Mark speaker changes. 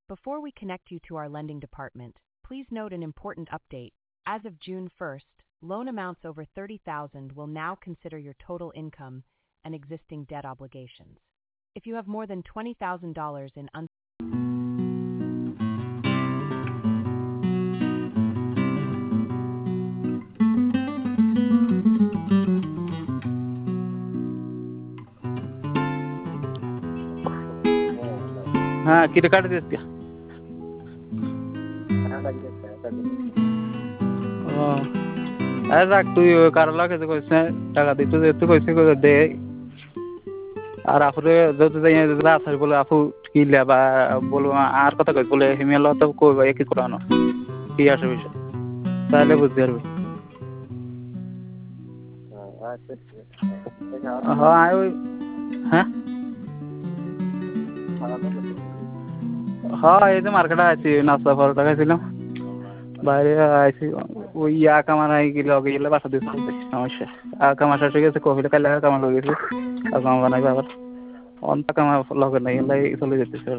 Speaker 1: Before we connect you to our lending department, please note an important update. As of June 1st, loan amounts over $30,000 will now consider your total income and existing debt obligations. If you have more than $20,000 in
Speaker 2: हाँ किती काढ देत अरे राख তুই কারলা কিছু কইছ না টাকা দিতে যেতে কইছে কই দে আর আপরে যত যাই রাত বলে আপু কি লেবা বলবো আর কথা কই বলে হিমেল তো কইবা কি করানো কি আসে বিষয় তাহলে বুঝতে পারবি হ্যাঁ ওই হ্যাঁ হ্যাঁ এই যে মার্কেটে আছি নাস্তা পরোটা খাইছিলাম বাইরে আইছি ওই কামার আই গেলে আগে গেলে বাসা দিয়ে সমস্যা কামার শেষ হয়ে গেছে কফিটা কালে কামার হয়ে গেছে কামার বানাইবে আবার অন্ত কামার লগে নাই চলে যেতেছে